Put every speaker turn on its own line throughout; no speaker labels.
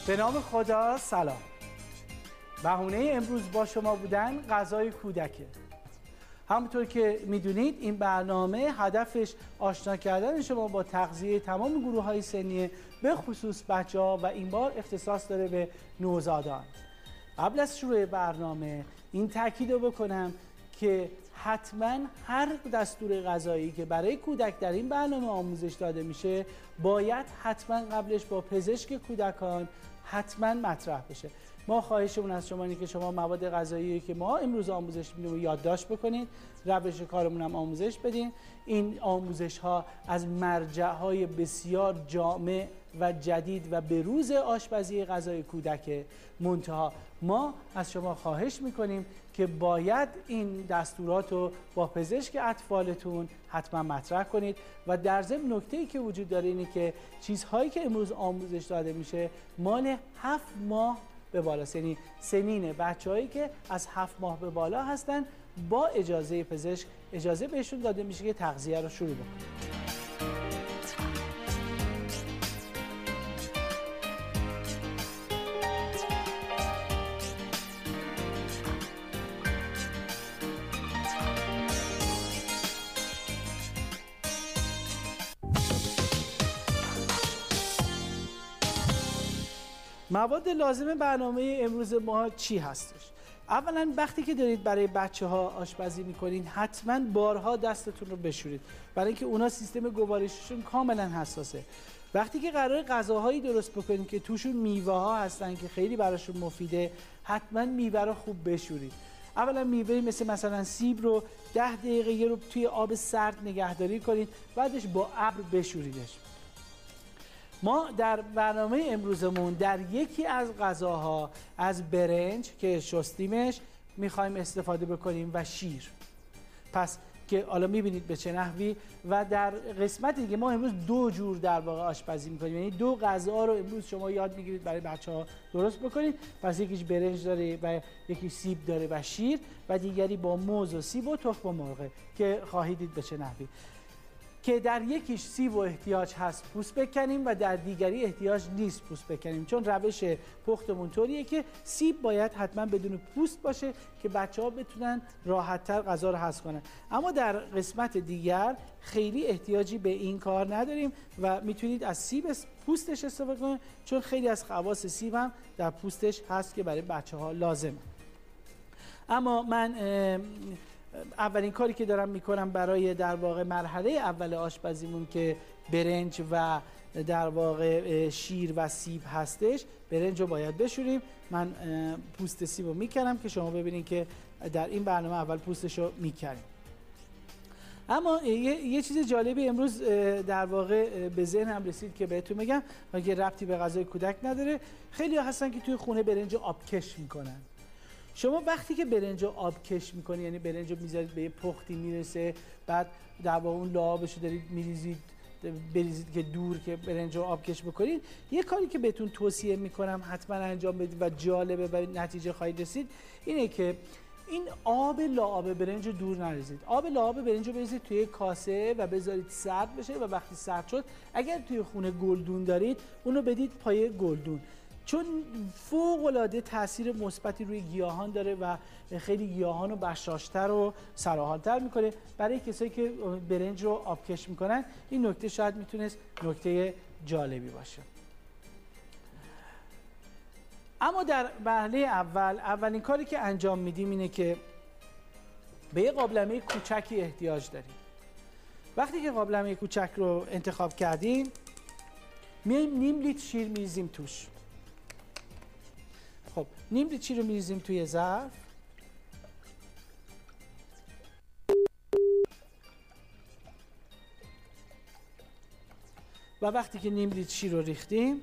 به نام خدا سلام. بهونه امروز با شما بودن غذای کودکه. همونطور که میدونید این برنامه هدفش آشنا کردن شما با تغذیه تمام گروه‌های سنی به خصوص بچه‌ها و این بار اختصاص داره به نوزادان. قبل از شروع برنامه این تاکید رو بکنم که حتما هر دستور غذایی که برای کودک در این برنامه آموزش داده میشه باید حتما قبلش با پزشک کودکان حتما مطرح بشه. ما خواهشمون از شما اینه که شما مواد غذایی که ما امروز آموزش میدیم رو یادداشت بکنید، روش کارمون هم آموزش بدین. این آموزش ها از مرجع های بسیار جامع و جدید و بروز آشپزی غذای کودک. منتها ما از شما خواهش میکنیم که باید این دستورات رو با پزشک اطفالتون حتما مطرح کنید و در ضمن نکته‌ای که وجود داره اینه که چیزهایی که امروز آموزش داده میشه مال 7 ماه به بالا، یعنی سنین بچه‌هایی که از 7 ماه به بالا هستن با اجازه پزشک اجازه بهشون داده میشه که تغذیه رو شروع بکنن. مواد لازم برنامه امروز ما چی هستش؟ اولا وقتی که دارید برای بچه ها آشپزی میکنین حتما بارها دستتون رو بشورید، برای اینکه اونا سیستم گوارششون کاملا حساسه. وقتی که قرار غذاهایی درست بکنید که توشون میوه ها هستن که خیلی براشون مفیده، حتما میوه رو خوب بشورید. اولا میوه مثلا سیب رو 10 دقیقه یه رو توی آب سرد نگهداری کنید، بعدش با ابر بشوریدش. ما در برنامه امروزمون در یکی از غذاها از برنج که شستیمش میخوایم استفاده بکنیم و شیر. پس که حالا میبینید به چه نحوی. و در قسمت دیگه ما امروز 2 جور در واقع آشپزی میکنیم، یعنی 2 غذا رو امروز شما یاد میگیرید برای بچه‌ها درست بکنید. پس یکیش برنج داره و یکی سیب داره و شیر، و دیگری با موز و سیب و تخم مرغ که خواهید دید به چه نحوی. که در یکیش سیب و احتیاج هست پوست بکنیم و در دیگری احتیاج نیست پوست بکنیم، چون روش پختمون طوریه که سیب باید حتما بدون پوست باشه که بچه‌ها بتونن راحت‌تر غذا رو هضم کنن. اما در قسمت دیگر خیلی احتیاجی به این کار نداریم و میتونید از سیب پوستش استفاده کنید، چون خیلی از خواص سیب هم در پوستش هست که برای بچه‌ها لازمه. اما من اولین کاری که دارم میکنم برای در واقع مرحله اول آشپزیمون که برنج و در واقع شیر و سیب هستش، برنج رو باید بشوریم. من پوست سیب رو میکنم که شما ببینید که در این برنامه اول پوستش رو میکنیم. اما یه چیز جالبی امروز در واقع به ذهنم رسید که بهتون بگم و که ربطی به غذای کودک نداره. خیلی ها هستن که توی خونه برنج آبکش میکنن. شما وقتی که برنج رو آبکش میکنی، یعنی برنج رو میذارید به یه پختی میرسه، بعد در واقع اون لعابش رو دارید میریزید بریزید که دور که برنج رو آبکش بکنید، یه کاری که بهتون توصیه میکنم حتما انجام بدید و جالبه و نتیجه خواهید رسید اینه که این آب لعاب برنج رو دور نریزید. آب لعاب برنج رو بریزید توی کاسه و بذارید سرد بشه، و وقتی سرد شد اگر توی خونه گلدون دارید اونو بدید پای گلدون، چون فوق‌العاده تاثیر مثبتی روی گیاهان داره و خیلی گیاهان رو بشاشتر و سراحال‌تر میکنه. برای کسایی که برنج رو آبکش میکنن این نکته شاید میتونست نکته جالبی باشه. اما در مرحله اولین کاری که انجام میدیم اینه که به یه قابلمه کوچکی احتیاج داریم. وقتی که قابلمه کوچک رو انتخاب کردیم میایم نیم لیتر شیر میریزیم توش. خب نیم لیتر شیر رو میریزیم توی ظرف. و وقتی که نیم لیتر شیر رو ریختیم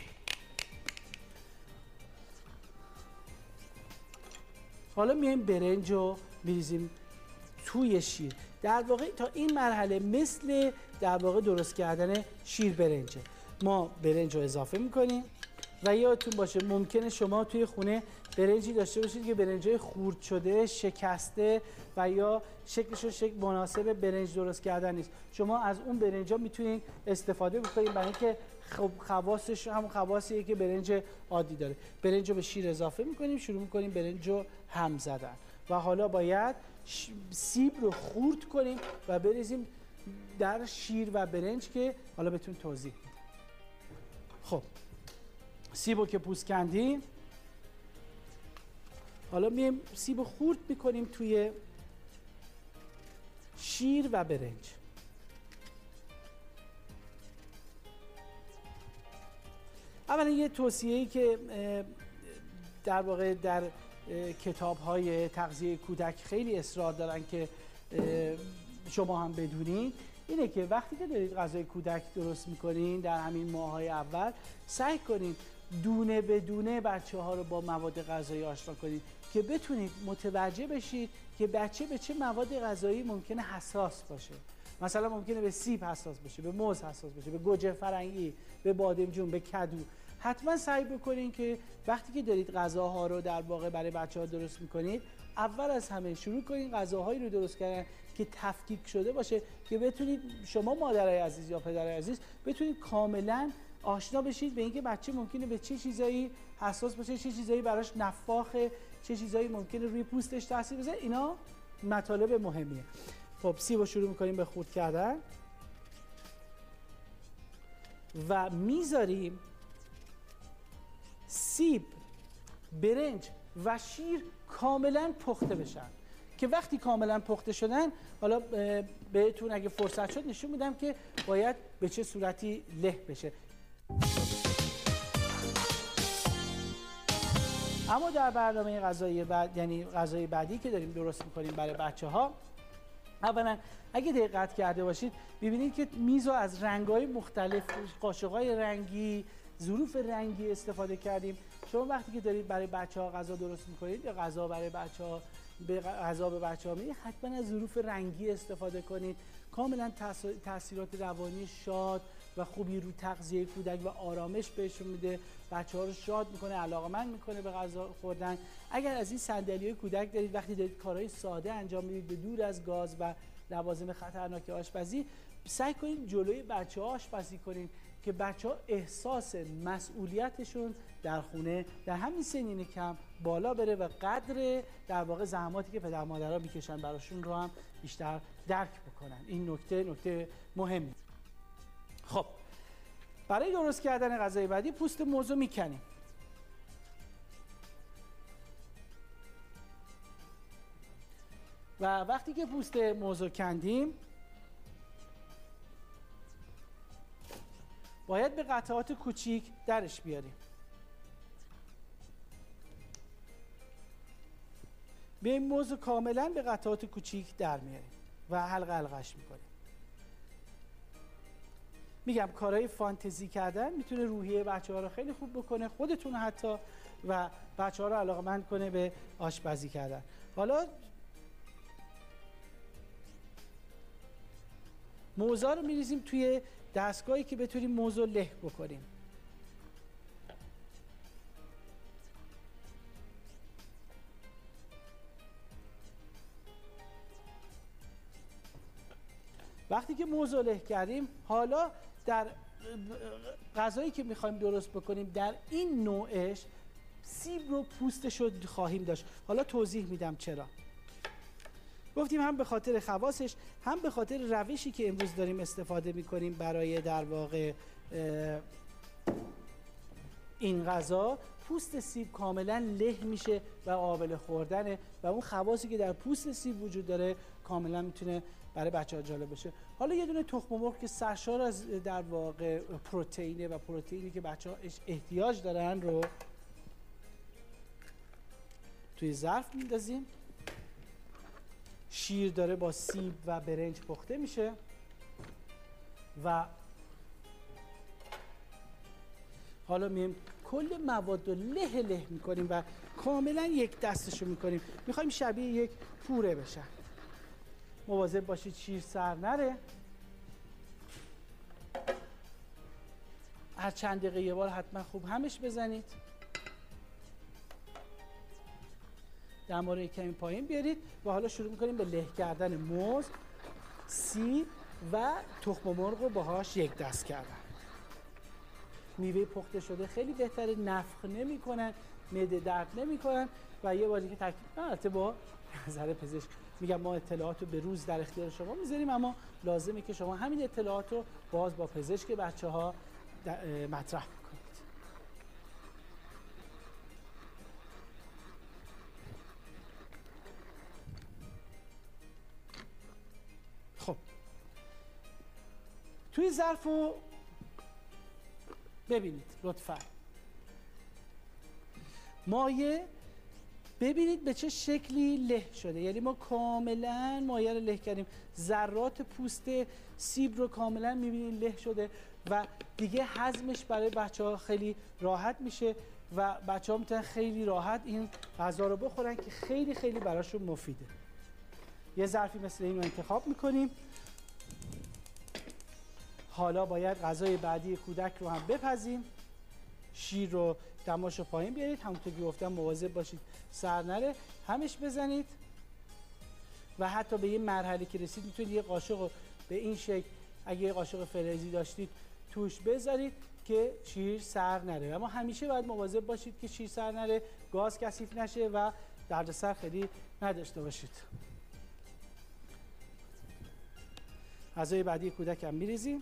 حالا میایم برنج رو میریزیم توی شیر. در واقع تا این مرحله مثل در واقع درست کردن شیر برنجه. ما برنج رو اضافه میکنیم و یادتون باشه ممکنه شما توی خونه برنجی داشته باشید که برنجای خورد شده، شکسته و یا شکلش شکل مناسب برنج درست کردن نیست. شما از اون برنجا میتونید استفاده بکنید برای اینکه خب خواصش هم خواسیه که برنج عادی داره. برنج رو به شیر اضافه میکنیم، شروع میکنیم برنج رو هم زدن و حالا باید سیب رو خورد کنیم و بریزیم در شیر و برنج که حالا بهتون توضیح میدم. خب سیب رو که پوست کندیم، حالا میایم سیب رو خورد میکنیم توی شیر و برنج. اولا یه توصیه‌ای که در واقع در کتاب‌های تغذیه کودک خیلی اصرار دارن که شما هم بدونید اینه که وقتی که دارید غذای کودک درست میکنین در همین ماه‌های اول سعی کنید دونه به دونه بچه‌ها رو با مواد غذایی آشنا کنید که بتونید متوجه بشید که بچه به چه مواد غذایی ممکنه حساس باشه. مثلا ممکنه به سیب حساس باشه، به موز حساس باشه، به گوجه فرنگی، به بادمجون، به کدو. حتما سعی بکنین که وقتی که دارید غذاها رو در واقع برای بچه‌ها درست میکنید اول از همه شروع کنین غذاهایی رو درست کردن که تفکیک شده باشه که بتونید شما مادرای عزیز یا پدرای عزیز بتونید کاملا آشنا بشید به اینکه بچه ممکنه به چه چیزایی حساس باشه، چه چیزایی براش نفاخه، چه چیزایی ممکنه روی پوستش تاثیر بذاره. اینا مطالب مهمیه. خب سیب رو شروع میکنیم به خورد کردن و میذاریم سیب، برنج و شیر کاملا پخته بشن که وقتی کاملا پخته شدن حالا بهتون اگه فرصت شد نشون میدم که باید به چه صورتی له بشه. اما در برنامه غذایی بعد، یعنی غذای بعدی که داریم درست میکنیم برای بچه‌ها، اولا اگه دقت کرده باشید ببینید که میز رو از رنگ‌های مختلف، قاشق‌های رنگی، ظروف رنگی استفاده کردیم. شما وقتی که دارید برای بچه‌ها غذا درست می‌کنید یا غذا برای بچه‌ها به بچه‌ها میدید حتما از ظروف رنگی استفاده کنید. کاملا تاثیرات روانی شاد و خوبی رو تغذیه کودک و آرامش بهشون میده، بچه‌ها رو شاد میکنه، علاقه‌مند میکنه به غذا خوردن. اگر از این صندلی‌های کودک دارید وقتی دارید کارهای ساده انجام میدید به دور از گاز و لوازم خطرناک آشپزی، سعی کنید جلوی بچه‌ها آشپزی کنید که بچه‌ها احساس مسئولیتشون در خونه در همین سنین کم بالا بره و قدر در واقع زحماتی که پدر مادرها میکشن براشون رو هم بیشتر درک بکنن. این نکته مهمی. خب برای درست کردن غذای بعدی پوست موز رو میکنیم. و وقتی که پوست موز رو کندیم باید به قطعات کوچیک درش بیاریم. به موز رو کاملا به قطعات کوچیک در میاریم و حلقه حلقه‌اش میکنیم. میگم کارهای فانتزی کردن میتونه روحیه بچه‌ها رو خیلی خوب بکنه، خودتون حتی، و بچه‌ها رو علاقه‌مند کنه به آشپزی کردن. حالا موزا رو میریزیم توی دستگاهی که بتونیم موز رو له بکنیم. وقتی که موز رو له کردیم حالا در غذایی که میخوایم درست بکنیم در این نوعش سیب رو پوستش رو خواهیم داشت. حالا توضیح میدم چرا. گفتیم هم به خاطر خواصش هم به خاطر روشی که امروز داریم استفاده میکنیم برای در واقع این غذا، پوست سیب کاملا له میشه و قابل خوردنه و اون خواصی که در پوست سیب وجود داره کاملا میتونه برای بچه‌ها جالب بشه. حالا یه دونه تخم مرغ که سرشار از در واقع پروتئینه و پروتئینی که بچه‌ها احتیاج دارن رو توی ظرف میندازیم. شیر داره با سیب و برنج پخته میشه و حالا میایم کل مواد رو له میکنیم و کاملا یک دستشو میکنیم. میخوایم شبیه یک پوره بشن. مواظب باشید شیر سر نره. چند دقیقه یه بار حتما خوب همش بزنید. دما رو کمی پایین بیارید و حالا شروع میکنیم به له کردن موز، سیب و تخم مرغ رو باهاش یک دست کردن. میوه پخته شده خیلی بهتره، نفخ نمیکنن، معده درد نمیکنن و یه باری که ترکیب، البته با نظر پزشک میگم ما اطلاعات رو به روز در اختیار شما میذاریم، اما لازمه که شما همین اطلاعات رو باز با پزشک بچه‌ها مطرح کنید. خب توی ظرف رو ببینید لطفاً، مایه ببینید به چه شکلی له شده، یعنی ما کاملا مایه رو له کردیم، ذرات پوست سیب رو کاملا میبینید له شده و دیگه هضمش برای بچه‌ها خیلی راحت میشه و بچه‌ها میتونن خیلی راحت این غذا رو بخورن که خیلی خیلی براشون مفیده. یه ظرفی مثل این رو انتخاب میکنیم. حالا باید غذای بعدی کودک رو هم بپزیم. شیر رو دماشو پایین بیارید، همونطور که گفتم مواظب باشید سر نره، همش بزنید و حتی به یه مرحله که رسید میتونید یه قاشق رو به این شکل، اگه یه قاشق فلزی داشتید توش بذارید که شیر سر نره. اما همیشه باید مواظب باشید که شیر سر نره، گاز کثیف نشه و دردسر خیلی نداشته باشید. غذای بعدی کودک هم میریزیم.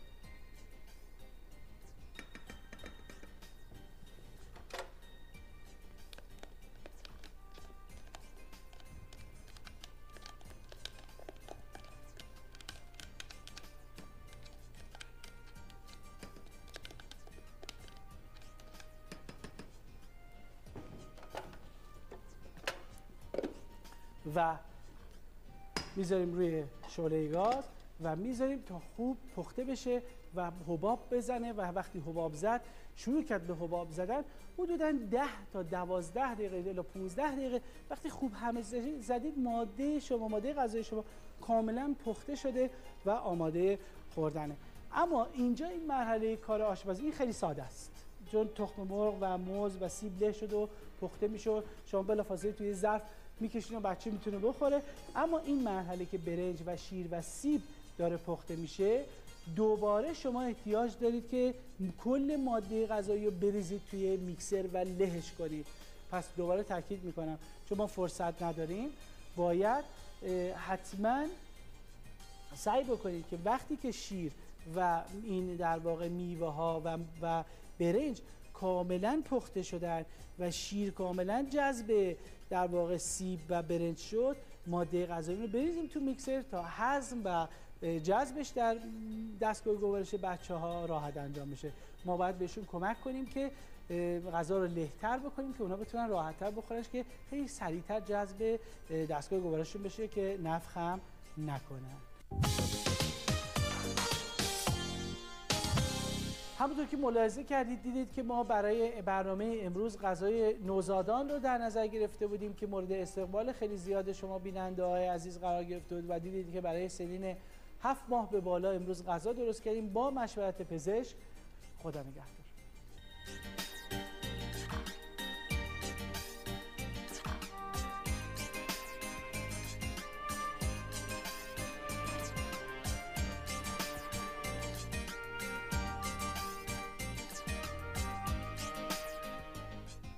و میذاریم روی شعله گاز و میذاریم تا خوب پخته بشه و حباب بزنه و وقتی حباب زد، شروع کرد به حباب زدن، حدوداً 10 تا 12 دقیقه الی 15 دقیقه وقتی خوب همه زدید، ماده غذای شما کاملا پخته شده و آماده خوردنه. اما اینجا این مرحله کار آشپزی این خیلی ساده است، چون تخم مرغ و موز و سیب له شده و پخته میشه، شما بلافاصله توی ظرف میکشین و بچه میتونه بخوره. اما این مرحله که برنج و شیر و سیب داره پخته میشه، دوباره شما احتیاج دارید که کل ماده غذایی رو بریزید توی میکسر و لهش کنید. پس دوباره تاکید میکنم چون ما فرصت نداریم، باید حتما سعی بکنید که وقتی که شیر و این در واقع میوه ها و برنج کاملا پخته شدن و شیر کاملا جذب در واقع سیب و برنج شد، ماده غذایی رو بریزیم تو میکسر تا هضم و جذبش در دستگاه گوارش بچه‌ها راحت انجام بشه. ما باید بهشون کمک کنیم که غذا رو له‌تر بکنیم که اونا بتونن راحت‌تر بخورنش، که خیلی سریع‌تر جذب دستگاه گوارششون بشه که نفخ هم نکنن. همونطور که ملاحظه کردید دیدید که ما برای برنامه امروز غذای نوزادان رو در نظر گرفته بودیم که مورد استقبال خیلی زیاد شما بیننده های عزیز قرار گرفته بود و دیدید که برای سنین 7 ماه به بالا امروز غذا درست کردیم با مشورت پزشک. خدا نگهدار.